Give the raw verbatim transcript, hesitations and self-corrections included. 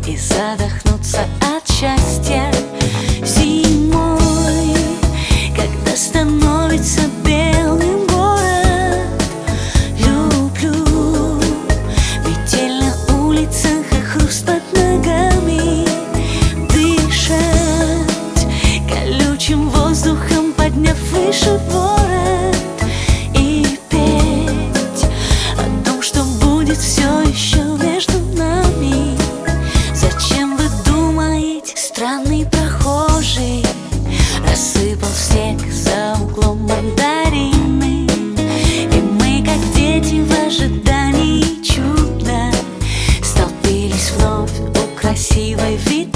и задохнуться от счастья. Зимой, когда становится белым город, люблю метель на улицах и хруст под ногами, дышать колючим воздухом, подняв выше ворот, и петь о том, что будет все еще между нами. Зачем вы думаете, странный прохожий рассыпал в снег за углом мандарины, и мы, как дети в ожидании чуда, столпились вновь у красивой витрины.